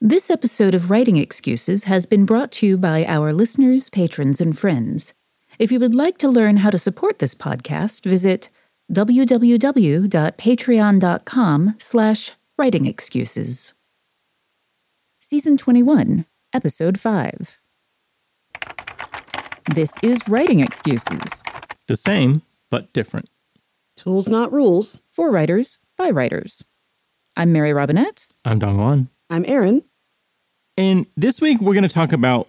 This episode of Writing Excuses has been brought to you by our listeners, patrons, and friends. If you would like to learn how to support this podcast, visit www.patreon.com/writingexcuses. Season 21, Episode 5. This is Writing Excuses. The same, but different. Tools, not rules. For writers, by writers. I'm Mary Robinette. I'm Dongwon. I'm Erin. And this week we're going to talk about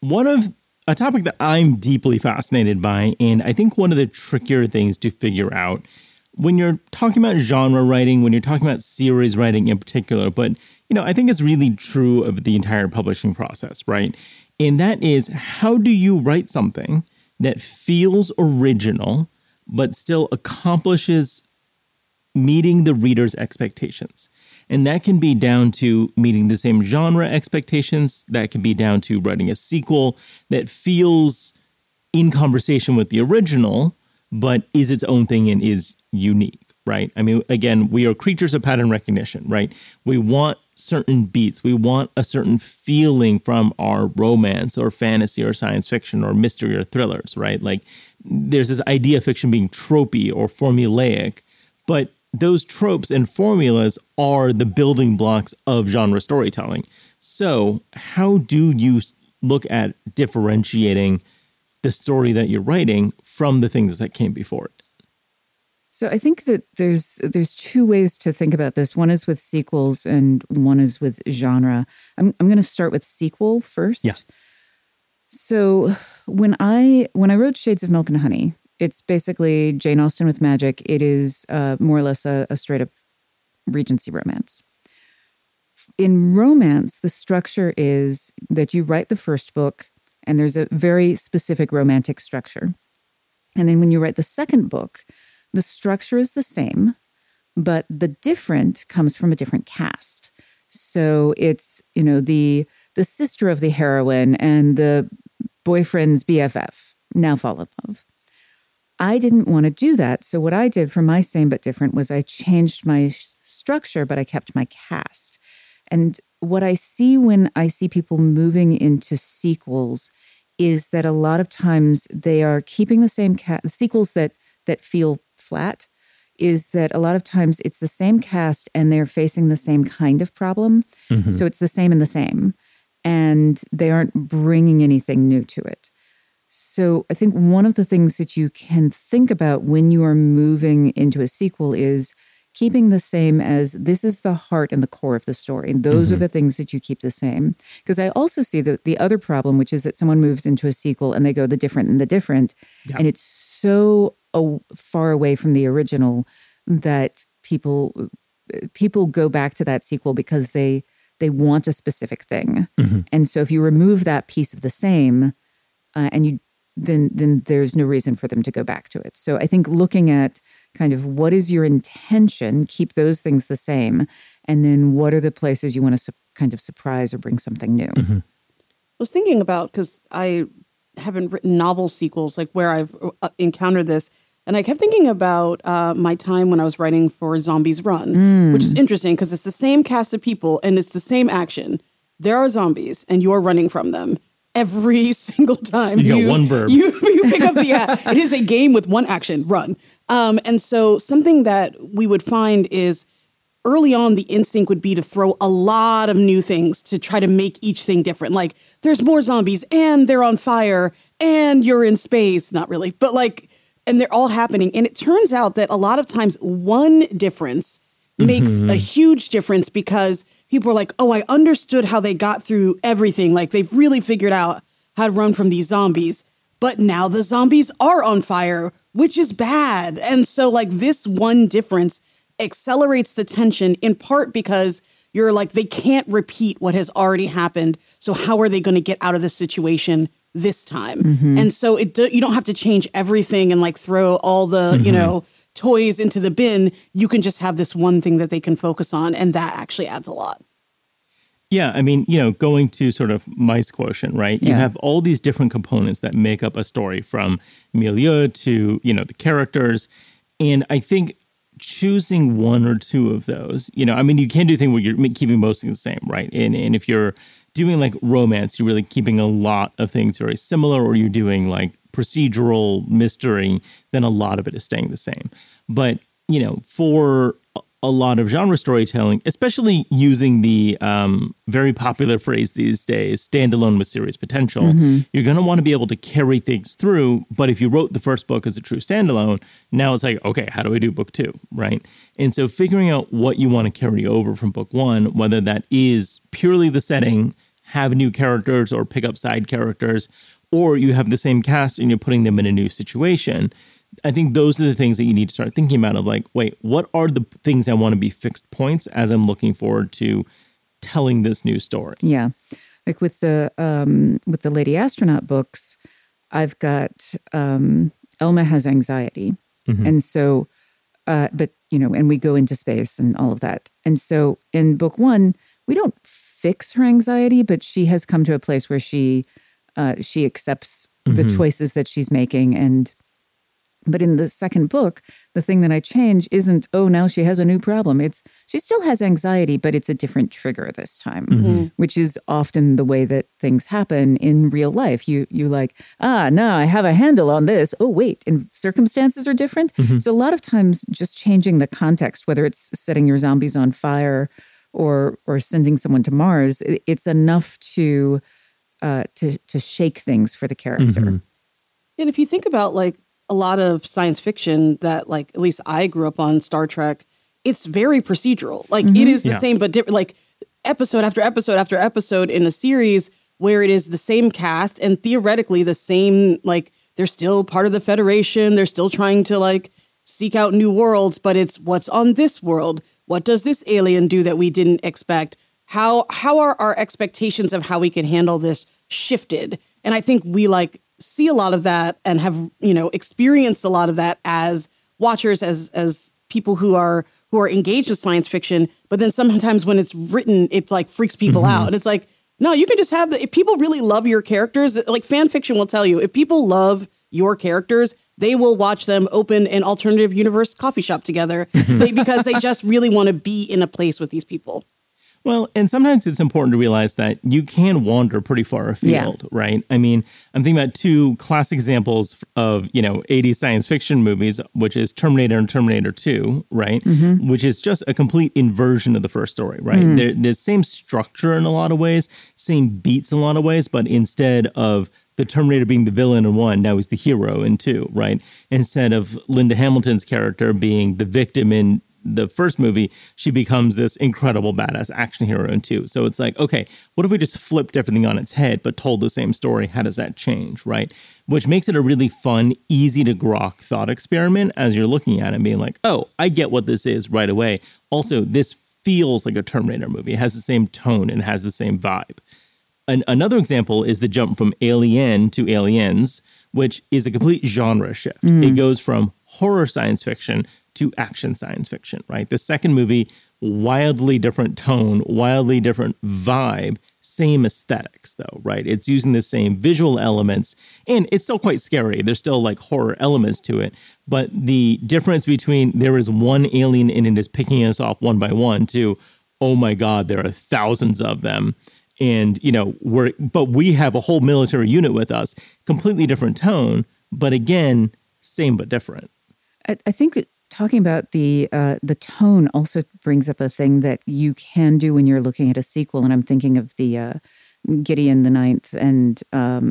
a topic that I'm deeply fascinated by, and I think one of the trickier things to figure out when you're talking about genre writing, when you're talking about series writing in particular, but I think it's really true of the entire publishing process, right? And that is, how do you write something that feels original but still accomplishes meeting the reader's expectations? And that can be down to meeting the same genre expectations. That can be down to writing a sequel that feels in conversation with the original, but is its own thing and is unique, right? I mean, again, we are creatures of pattern recognition, right? We want certain beats. We want a certain feeling from our romance or fantasy or science fiction or mystery or thrillers, right? Like there's this idea of fiction being tropey or formulaic, but those tropes and formulas are the building blocks of genre storytelling. So how do you look at differentiating the story that you're writing from the things that came before it? So I think that there's two ways to think about this. One is with sequels and one is with genre. I'm going to start with sequel first. Yeah. So when I wrote Shades of Milk and Honey, it's basically Jane Austen with magic. It is more or less a straight-up Regency romance. In romance, the structure is that you write the first book, and there's a very specific romantic structure. And then when you write the second book, the structure is the same, but the different comes from a different cast. So it's, the sister of the heroine and the boyfriend's BFF now fall in love. I didn't want to do that. So what I did for my same but different was I changed my structure, but I kept my cast. And what I see when I see people moving into sequels is that a lot of times they are keeping the same cast. Sequels that feel flat is that a lot of times it's the same cast and they're facing the same kind of problem. Mm-hmm. So it's the same and the same. And they aren't bringing anything new to it. So I think one of the things that you can think about when you are moving into a sequel is keeping the same as this is the heart and the core of the story. And those are the things that you keep the same. Because I also see the other problem, which is that someone moves into a sequel and they go the different and the different. Yeah. And it's so far away from the original that people go back to that sequel because they want a specific thing. Mm-hmm. And so if you remove that piece of the same, and then there's no reason for them to go back to it. So I think looking at kind of what is your intention, keep those things the same, and then what are the places you want to kind of surprise or bring something new. Mm-hmm. I was thinking about, because I haven't written novel sequels, like where I've encountered this, and I kept thinking about my time when I was writing for Zombies Run, which is interesting because it's the same cast of people and it's the same action. There are zombies and you're running from them. Every single time you got one verb. You pick up it is a game with one action, run. And so something that we would find is early on, the instinct would be to throw a lot of new things to try to make each thing different. Like there's more zombies and they're on fire and you're in space. Not really, but and they're all happening. And it turns out that a lot of times one difference makes a huge difference because people are like, oh, I understood how they got through everything. Like they've really figured out how to run from these zombies. But now the zombies are on fire, which is bad. And so this one difference accelerates the tension in part because you're like, they can't repeat what has already happened. So how are they going to get out of this situation this time? Mm-hmm. And so you don't have to change everything and throw all the, toys into the bin. You can just have this one thing that they can focus on. And that actually adds a lot. Yeah, I mean, going to sort of mice quotient, right? You have all these different components that make up a story, from milieu to, the characters. And I think choosing one or two of those. You know, I mean, you can do things where you're keeping most things the same, right? And if you're doing like romance, you're really keeping a lot of things very similar, or you're doing like procedural mystery, then a lot of it is staying the same. But, you know, for a lot of genre storytelling, especially using the very popular phrase these days, standalone with serious potential, you're going to want to be able to carry things through. But if you wrote the first book as a true standalone, now it's like, okay, how do I do book two, right? And so figuring out what you want to carry over from book one, whether that is purely the setting, have new characters or pick up side characters, or you have the same cast and you're putting them in a new situation, I think those are the things that you need to start thinking about of like, wait, what are the things I want to be fixed points as I'm looking forward to telling this new story? Yeah. Like with the Lady Astronaut books, I've got Elma has anxiety. And so, but, you know, and we go into space and all of that. And so in book one, we don't fix her anxiety, but she has come to a place where she accepts the choices that she's making. But in the second book, the thing that I change isn't, oh, now she has a new problem. It's she still has anxiety, but it's a different trigger this time, which is often the way that things happen in real life. You like, no, I have a handle on this. Oh, wait, and circumstances are different. So a lot of times just changing the context, whether it's setting your zombies on fire or sending someone to Mars, it's enough to shake things for the character. And if you think about like a lot of science fiction that like, at least I grew up on, Star Trek, it's very procedural. Like it is the same, but different, like episode after episode after episode in a series where it is the same cast and theoretically the same, like they're still part of the Federation. They're still trying to like seek out new worlds, but it's what's on this world. What does this alien do that we didn't expect? How are our expectations of how we can handle this shifted? And I think we like see a lot of that and have, you know, experienced a lot of that as watchers, as people who are engaged with science fiction. But then sometimes when it's written, it's like freaks people out. It's like, no, you can just have if people really love your characters, like fan fiction will tell you, if people love your characters, they will watch them open an alternative universe coffee shop together because they just really want to be in a place with these people. Well, and sometimes it's important to realize that you can wander pretty far afield, right? I mean, I'm thinking about two classic examples of, you know, 80s science fiction movies, which is Terminator and Terminator 2, right? Which is just a complete inversion of the first story, right? They're the same structure in a lot of ways, same beats in a lot of ways, but instead of the Terminator being the villain in one, now he's the hero in two, right? Instead of Linda Hamilton's character being the victim in the first movie, she becomes this incredible badass action hero in two. So it's like, okay, what if we just flipped everything on its head but told the same story? How does that change, right? Which makes it a really fun, easy to grok thought experiment as you're looking at it, being like, oh, I get what this is right away. Also, this feels like a Terminator movie. It has the same tone and has the same vibe. Another example is the jump from Alien to Aliens, which is a complete genre shift. It goes from horror science fiction to action science fiction, right? The second movie, wildly different tone, wildly different vibe, same aesthetics though, right? It's using the same visual elements and it's still quite scary. There's still like horror elements to it, but the difference between there is one alien and it is picking us off one by one to, oh my God, there are thousands of them. And, you know, but we have a whole military unit with us, completely different tone, but again, same but different. I think talking about the tone also brings up a thing that you can do when you're looking at a sequel. And I'm thinking of the Gideon the Ninth and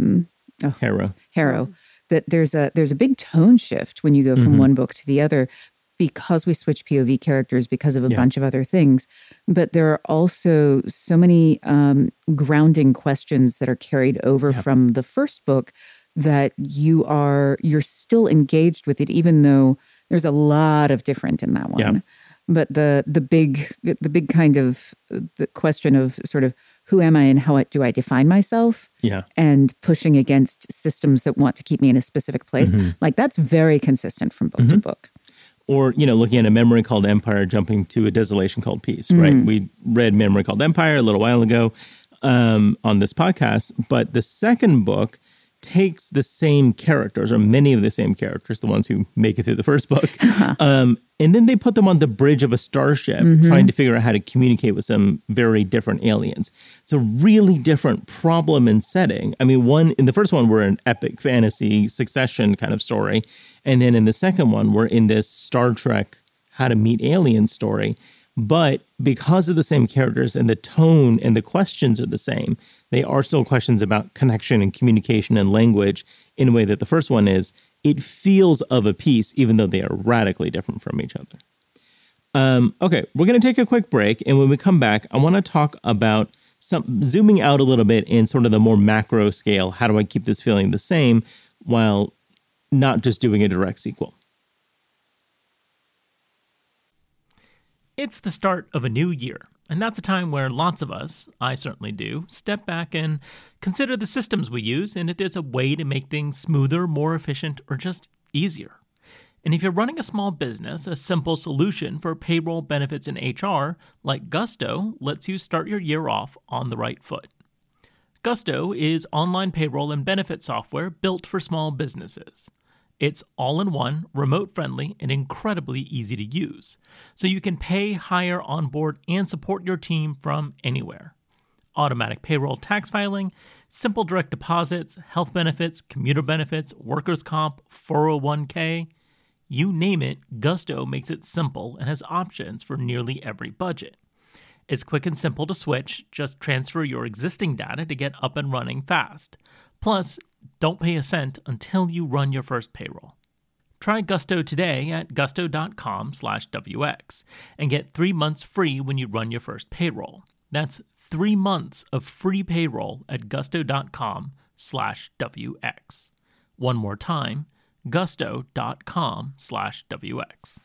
Harrow. That there's a big tone shift when you go from one book to the other because we switch POV characters because of a bunch of other things. But there are also so many grounding questions that are carried over from the first book that you're still engaged with it, even though there's a lot of different in that one. Yeah. But the big kind of the question of sort of who am I and how do I define myself? Yeah. And pushing against systems that want to keep me in a specific place. Like that's very consistent from book to book. Or, you know, looking at A Memory Called Empire, jumping to A Desolation Called Peace, right? We read Memory Called Empire a little while ago on this podcast, but the second book takes the same characters, or many of the same characters, the ones who make it through the first book, and then they put them on the bridge of a starship trying to figure out how to communicate with some very different aliens. It's a really different problem and setting. I mean, in the first one, we're an epic fantasy Succession kind of story. And then in the second one, we're in this Star Trek how to meet aliens story. But because of the same characters and the tone and the questions are the same, they are still questions about connection and communication and language in a way that the first one is. It feels of a piece, even though they are radically different from each other. Okay, we're going to take a quick break. And when we come back, I want to talk about zooming out a little bit in sort of the more macro scale. How do I keep this feeling the same while not just doing a direct sequel? It's the start of a new year, and that's a time where lots of us, I certainly do, step back and consider the systems we use and if there's a way to make things smoother, more efficient, or just easier. And if you're running a small business, a simple solution for payroll, benefits, and HR, like Gusto, lets you start your year off on the right foot. Gusto is online payroll and benefit software built for small businesses. It's all-in-one, remote-friendly, and incredibly easy to use. So you can pay, hire, onboard, and support your team from anywhere. Automatic payroll tax filing, simple direct deposits, health benefits, commuter benefits, workers' comp, 401k. You name it, Gusto makes it simple and has options for nearly every budget. It's quick and simple to switch. Just transfer your existing data to get up and running fast. Plus, don't pay a cent until you run your first payroll. Try Gusto today at gusto.com/WX and get 3 months free when you run your first payroll. That's 3 months of free payroll at gusto.com/WX. One more time, gusto.com/WX.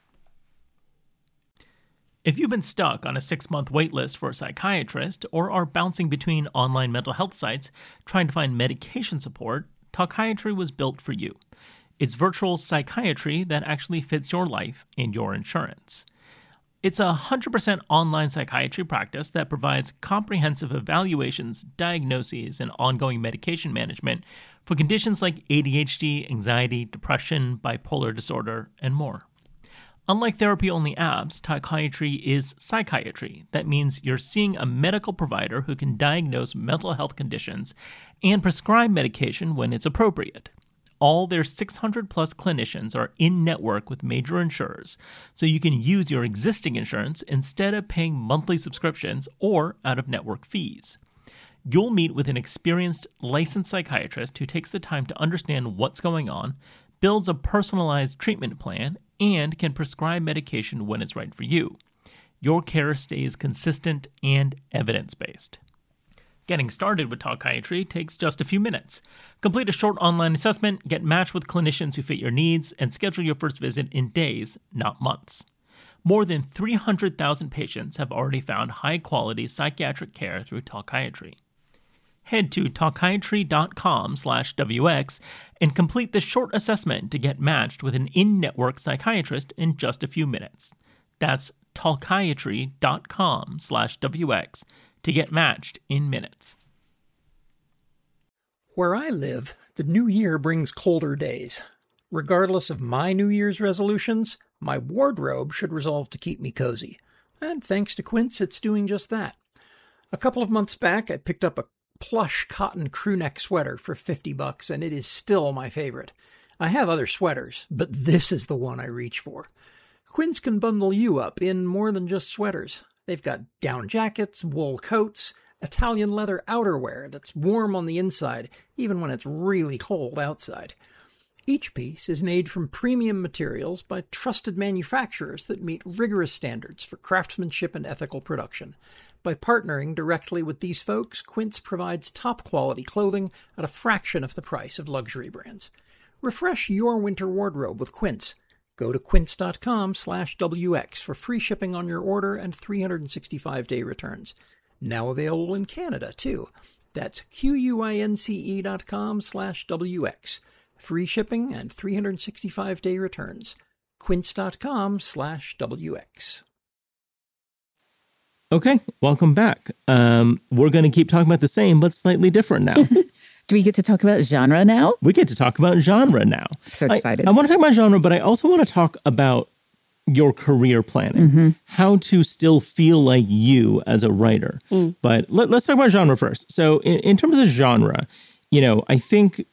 If you've been stuck on a 6-month waitlist for a psychiatrist or are bouncing between online mental health sites trying to find medication support, Talkiatry was built for you. It's virtual psychiatry that actually fits your life and your insurance. It's a 100% online psychiatry practice that provides comprehensive evaluations, diagnoses, and ongoing medication management for conditions like ADHD, anxiety, depression, bipolar disorder, and more. Unlike therapy-only apps, Talkiatry is psychiatry. That means you're seeing a medical provider who can diagnose mental health conditions and prescribe medication when it's appropriate. All their 600-plus clinicians are in-network with major insurers, so you can use your existing insurance instead of paying monthly subscriptions or out-of-network fees. You'll meet with an experienced, licensed psychiatrist who takes the time to understand what's going on, builds a personalized treatment plan, and can prescribe medication when it's right for you. Your care stays consistent and evidence-based. Getting started with Talkiatry takes just a few minutes. Complete a short online assessment, get matched with clinicians who fit your needs, and schedule your first visit in days, not months. More than 300,000 patients have already found high-quality psychiatric care through Talkiatry. Head to talkiatry.com/WX and complete the short assessment to get matched with an in-network psychiatrist in just a few minutes. That's talkiatry.com/WX to get matched in minutes. Where I live, the new year brings colder days. Regardless of my New Year's resolutions, my wardrobe should resolve to keep me cozy. And thanks to Quince, it's doing just that. A couple of months back, I picked up a plush cotton crewneck sweater for $50, and it is still my favorite. I have other sweaters, but this is the one I reach for. Quince can bundle you up in more than just sweaters. They've got down jackets, wool coats, Italian leather outerwear that's warm on the inside, even when it's really cold outside. Each piece is made from premium materials by trusted manufacturers that meet rigorous standards for craftsmanship and ethical production. By partnering directly with these folks, Quince provides top-quality clothing at a fraction of the price of luxury brands. Refresh your winter wardrobe with Quince. Go to quince.com/WX for free shipping on your order and 365-day returns. Now available in Canada, too. That's QUINCE.com/WX. Free shipping and 365-day returns. Quince.com/WX. Okay, welcome back. We're going to keep talking about the same, but slightly different now. Do we get to talk about genre now? We get to talk about genre now. So excited. I want to talk about genre, but I also want to talk about your career planning, how to still feel like you as a writer. But let's talk about genre first. So in terms of genre, I think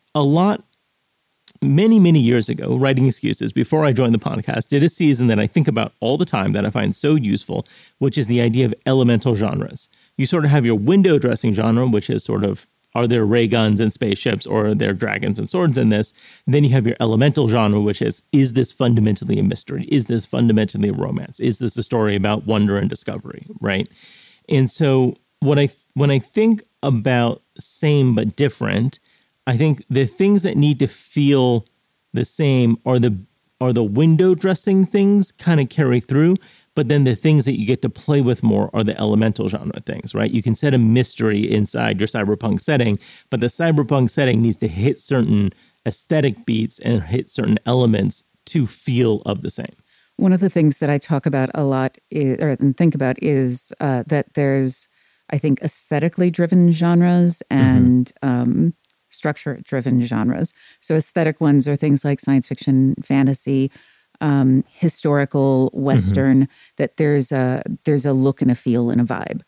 many years ago, Writing Excuses, before I joined the podcast, did a season that I think about all the time that I find so useful, which is the idea of elemental genres. You sort of have your window dressing genre, which is sort of, are there ray guns and spaceships, or are there dragons and swords in this? And then you have your elemental genre, which is this fundamentally a mystery? Is this fundamentally a romance? Is this a story about wonder and discovery, right? And so when I think about same but different, I think the things that need to feel the same are the window dressing things kind of carry through. But then the things that you get to play with more are the elemental genre things, right? You can set a mystery inside your cyberpunk setting, but the cyberpunk setting needs to hit certain aesthetic beats and hit certain elements to feel of the same. One of the things that I talk about a lot and think about is that there's, I think, aesthetically driven genres and structure-driven genres. So aesthetic ones are things like science fiction, fantasy, historical Western, that there's a look and a feel and a vibe.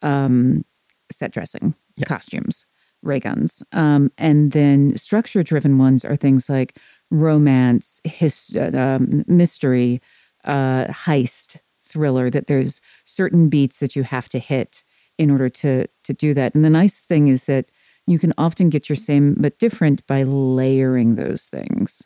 Set dressing, yes. Costumes, ray guns. And then structure-driven ones are things like romance, mystery, heist, thriller, that there's certain beats that you have to hit in order to do that. And the nice thing is that you can often get your same but different by layering those things.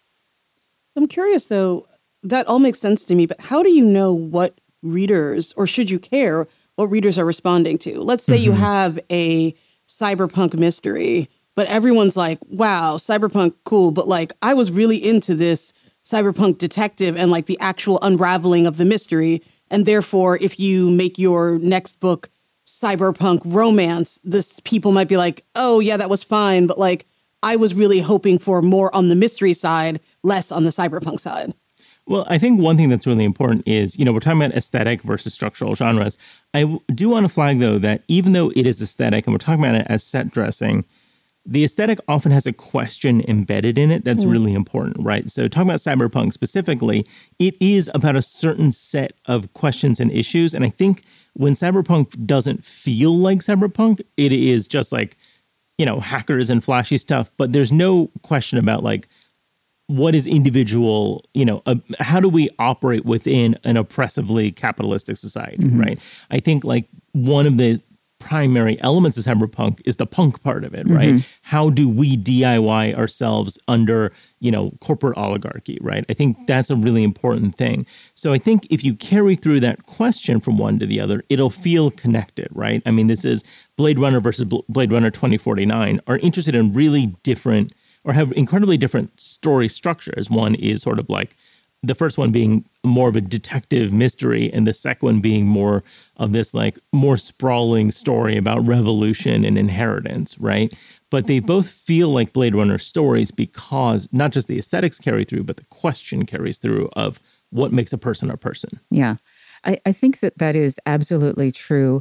I'm curious, though, that all makes sense to me, but how do you know what readers, or should you care what readers are responding to? Let's say you have a cyberpunk mystery, but everyone's like, wow, cyberpunk, cool. But like, I was really into this cyberpunk detective and like the actual unraveling of the mystery. And therefore, if you make your next book cyberpunk romance, people might be like, oh yeah, that was fine. But like, I was really hoping for more on the mystery side, less on the cyberpunk side. Well, I think one thing that's really important is, we're talking about aesthetic versus structural genres. I do want to flag, though, that even though it is aesthetic and we're talking about it as set dressing, the aesthetic often has a question embedded in it that's really important, right? So talking about cyberpunk specifically, it is about a certain set of questions and issues. And I think when cyberpunk doesn't feel like cyberpunk, it is just like, hackers and flashy stuff. But there's no question about like, what is individual, how do we operate within an oppressively capitalistic society, right? I think like one of the primary elements of cyberpunk is the punk part of it, right? How do we DIY ourselves under, corporate oligarchy, right? I think that's a really important thing. So I think if you carry through that question from one to the other, it'll feel connected, right? I mean, this is Blade Runner versus Blade Runner 2049 are interested in really different or have incredibly different story structures. One is sort of like the first one being more of a detective mystery, and the second one being more of this like more sprawling story about revolution and inheritance, right? But they both feel like Blade Runner stories because not just the aesthetics carry through, but the question carries through of what makes a person a person. Yeah, I think that is absolutely true.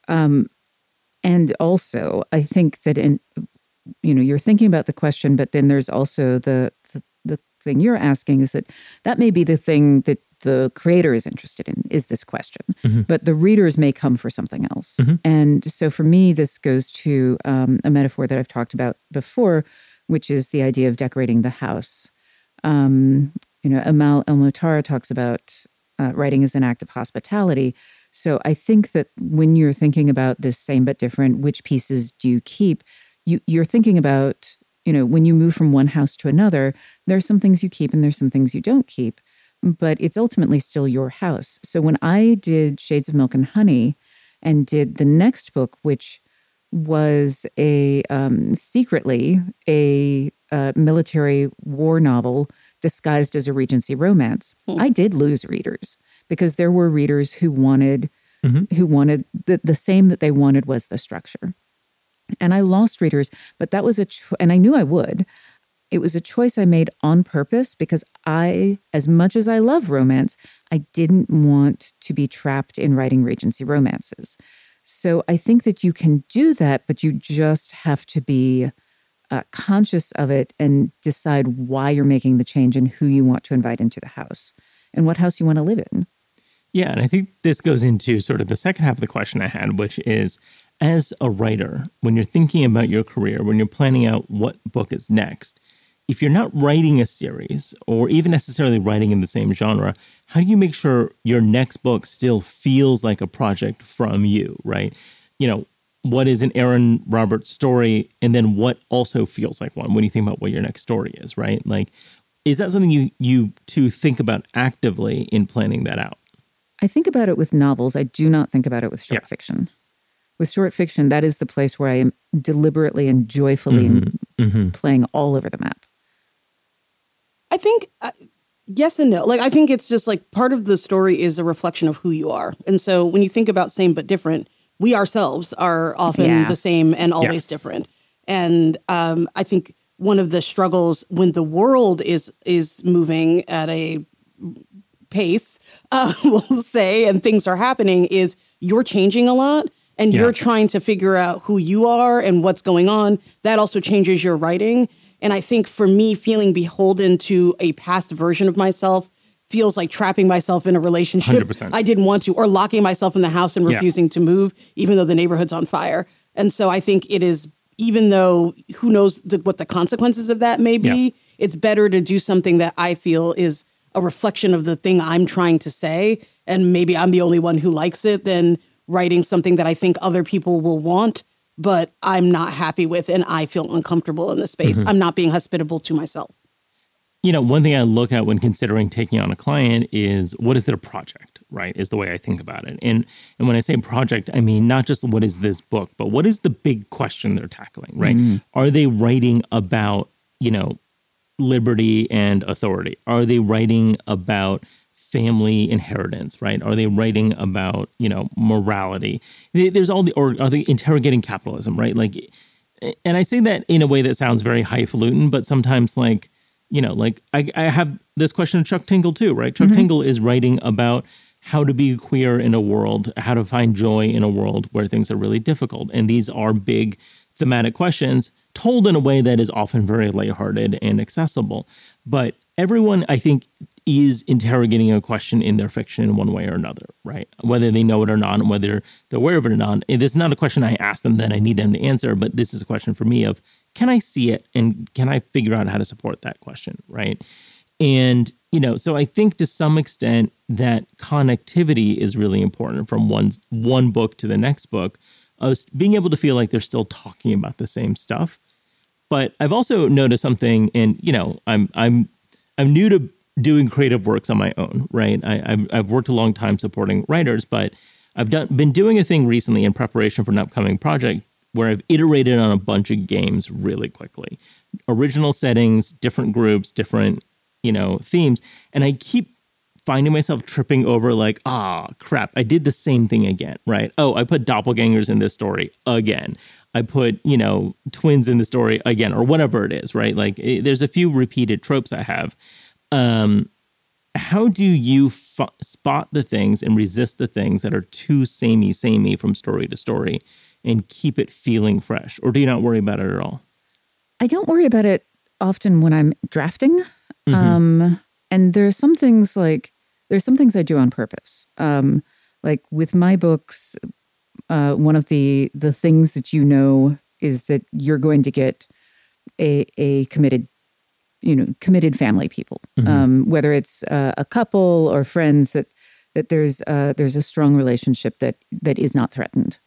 And also, I think that you're thinking about the question, but then there's also the thing you're asking is that may be the thing that the creator is interested in, is this question. But the readers may come for something else. And so for me, this goes to a metaphor that I've talked about before, which is the idea of decorating the house. Amal El-Mutar talks about writing as an act of hospitality. So I think that when you're thinking about this same but different, which pieces do you keep? You're thinking about, when you move from one house to another, there's some things you keep and there's some things you don't keep, but it's ultimately still your house. So when I did Shades of Milk and Honey and did the next book, which was secretly a military war novel disguised as a Regency romance, I did lose readers because there were readers who wanted the same that they wanted was the structure. And I lost readers, but that was and I knew I would. It was a choice I made on purpose because as much as I love romance, I didn't want to be trapped in writing Regency romances. So I think that you can do that, but you just have to be conscious of it and decide why you're making the change and who you want to invite into the house and what house you want to live in. Yeah, and I think this goes into sort of the second half of the question I had, which is, as a writer, when you're thinking about your career, when you're planning out what book is next, if you're not writing a series or even necessarily writing in the same genre, how do you make sure your next book still feels like a project from you, right? You know, what is an Aaron Roberts story, and then what also feels like one when you think about what your next story is, right? Like, is that something you two think about actively in planning that out? I think about it with novels. I do not think about it with short fiction. With short fiction, that is the place where I am deliberately and joyfully playing all over the map. I think yes and no. Like, I think it's just like part of the story is a reflection of who you are. And so when you think about same but different, we ourselves are often the same and always different. And I think one of the struggles when the world is moving at a pace, we'll say, and things are happening, is you're changing a lot. And you're trying to figure out who you are and what's going on. That also changes your writing. And I think for me, feeling beholden to a past version of myself feels like trapping myself in a relationship 100%. I didn't want to, or locking myself in the house and refusing to move, even though the neighborhood's on fire. And so I think it is, even though who knows what the consequences of that may be, it's better to do something that I feel is a reflection of the thing I'm trying to say. And maybe I'm the only one who likes it, than writing something that I think other people will want, but I'm not happy with and I feel uncomfortable in the space. I'm not being hospitable to myself. You know, one thing I look at when considering taking on a client is, what is their project, right? Is the way I think about it. And when I say project, I mean not just what is this book, but what is the big question they're tackling, right? Are they writing about, you know, liberty and authority? Are they writing about family inheritance, right? Are they writing about, you know, morality? There's all the, or are they interrogating capitalism, right? Like, and I say that in a way that sounds very highfalutin, but sometimes, like, you know, like I have this question of Chuck Tingle too, right? Chuck Tingle is writing about how to be queer in a world, how to find joy in a world where things are really difficult. And these are big thematic questions told in a way that is often very lighthearted and accessible. But everyone, I think, is interrogating a question in their fiction in one way or another, right? Whether they know it or not, and whether they're aware of it or not. This is not a question I ask them that I need them to answer, but this is a question for me of, can I see it and can I figure out how to support that question, right? And, you know, so I think to some extent that connectivity is really important from one book to the next book, of being able to feel like they're still talking about the same stuff. But I've also noticed something, and, you know, I'm new to doing creative works on my own, right? I've worked a long time supporting writers, but I've been doing a thing recently in preparation for an upcoming project where I've iterated on a bunch of games really quickly. Original settings, different groups, different, you know, themes. And I keep finding myself tripping over like, crap, I did the same thing again, right? Oh, I put doppelgangers in this story again. I put, you know, twins in the story again, or whatever it is, right? Like there's a few repeated tropes I have. How do you spot the things and resist the things that are too samey from story to story and keep it feeling fresh? Or do you not worry about it at all? I don't worry about it often when I'm drafting. And there's some things I do on purpose. Like with my books, one of the things that you know is that you're going to get a committed family people, whether it's a couple or friends, that there's a strong relationship that is not threatened.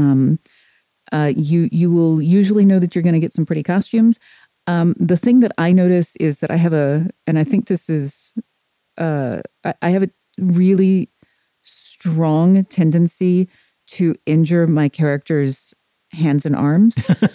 You will usually know that you're going to get some pretty costumes. The thing that I notice is that I have and I think this is, I have a really strong tendency to injure my characters' hands and arms.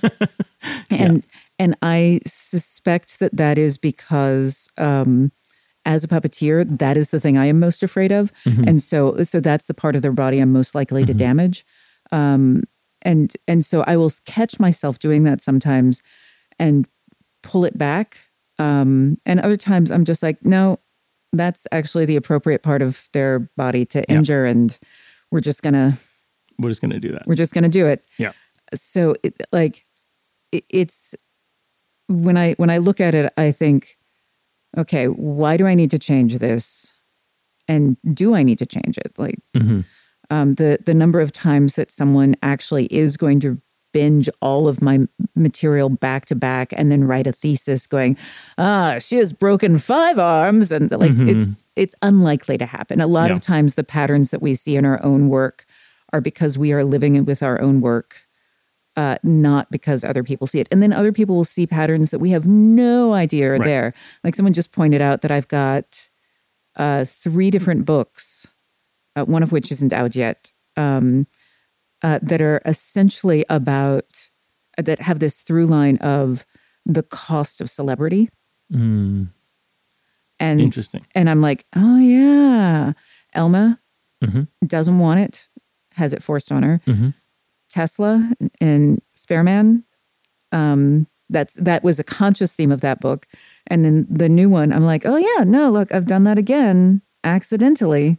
And I suspect that is because as a puppeteer, that is the thing I am most afraid of. And so that's the part of their body I'm most likely to damage. And so I will catch myself doing that sometimes and pull it back. And other times I'm just like, no, that's actually the appropriate part of their body to injure. And we're just going to do that. We're just going to do it. Yeah. So it's when I look at it, I think, okay, why do I need to change this? And do I need to change it? Like the number of times that someone actually is going to binge all of my material back to back and then write a thesis going, she has broken 5 arms. And like, it's unlikely to happen. A lot of times the patterns that we see in our own work are because we are living with our own work, not because other people see it. And then other people will see patterns that we have no idea are there. Like someone just pointed out that I've got 3 different books, one of which isn't out yet, that are essentially about, that have this through line of the cost of celebrity. And Interesting. And I'm like, oh yeah, Elma doesn't want it, has it forced on her. Tesla and Spareman, that was a conscious theme of that book. And then the new one, I'm like, oh yeah, no, look, I've done that again, accidentally.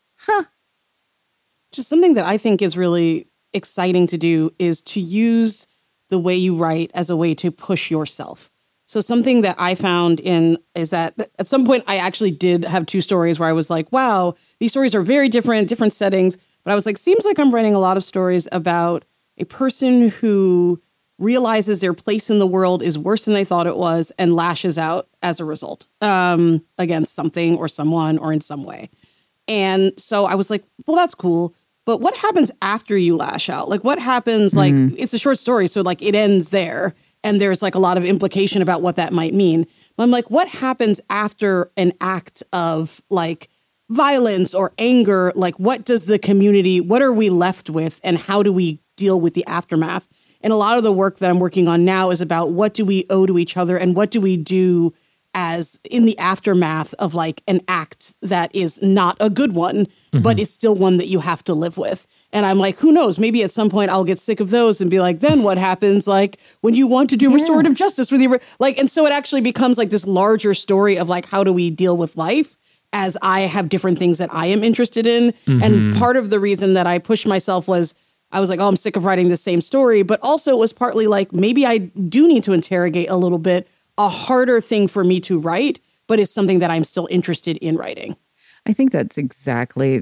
Just something that I think is really exciting to do is to use the way you write as a way to push yourself. So something that I found is that at some point I actually did have 2 stories where I was like, wow, these stories are very different settings. But I was like, seems like I'm writing a lot of stories about a person who realizes their place in the world is worse than they thought it was and lashes out as a result against something or someone or in some way. And so I was like, well, that's cool. But what happens after you lash out? Like what happens, like it's a short story. So like it ends there and there's like a lot of implication about what that might mean. But I'm like, what happens after an act of like violence or anger? Like what does the community, what are we left with and how do we deal with the aftermath? And a lot of the work that I'm working on now is about what do we owe to each other and what do we do as in the aftermath of like an act that is not a good one, but is still one that you have to live with. And I'm like, who knows? Maybe at some point I'll get sick of those and be like, then what happens? Like when you want to do restorative justice with your, like, and so it actually becomes like this larger story of like, how do we deal with life as I have different things that I am interested in. And part of the reason that I pushed myself was I was like, oh, I'm sick of writing the same story. But also it was partly like, maybe I do need to interrogate a little bit a harder thing for me to write, but it's something that I'm still interested in writing. I think that's exactly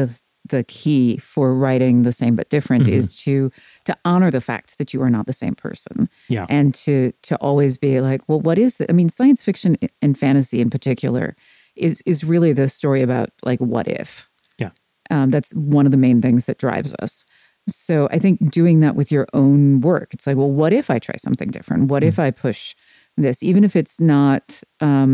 the key for writing the same but different is to honor the fact that you are not the same person. Yeah. And to always be like, well, what is that? I mean, science fiction and fantasy in particular is really the story about like, what if? Yeah. That's one of the main things that drives us. So I think doing that with your own work, it's like, well, what if I try something different? What if I push this, even if it's not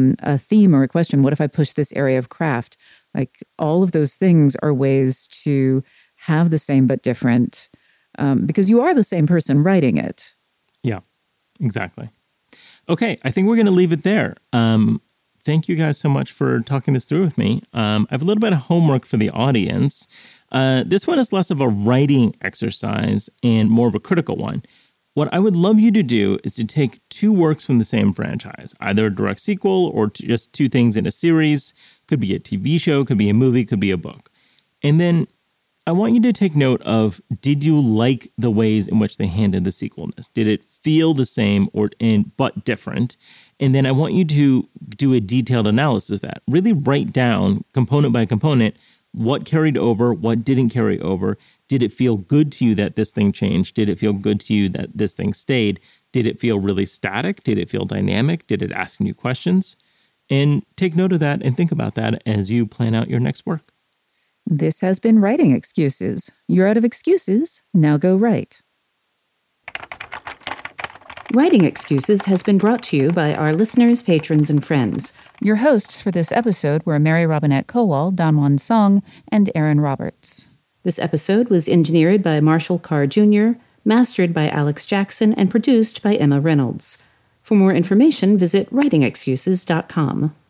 a theme or a question? What if I push this area of craft? Like all of those things are ways to have the same but different, because you are the same person writing it. Yeah, exactly. Okay, I think we're going to leave it there. Thank you guys so much for talking this through with me. I have a little bit of homework for the audience. This one is less of a writing exercise and more of a critical one. What I would love you to do is to take 2 works from the same franchise, either a direct sequel or just 2 things in a series. Could be a TV show, could be a movie, could be a book. And then I want you to take note of, did you like the ways in which they handled the sequelness? Did it feel the same but different? And then I want you to do a detailed analysis of that. Really write down, component by component, what carried over, what didn't carry over. Did it feel good to you that this thing changed? Did it feel good to you that this thing stayed? Did it feel really static? Did it feel dynamic? Did it ask new questions? And take note of that and think about that as you plan out your next work. This has been Writing Excuses. You're out of excuses. Now go write. Writing Excuses has been brought to you by our listeners, patrons, and friends. Your hosts for this episode were Mary Robinette Kowal, Danwon Song, and Aaron Roberts. This episode was engineered by Marshall Carr Jr., mastered by Alex Jackson, and produced by Emma Reynolds. For more information, visit writingexcuses.com.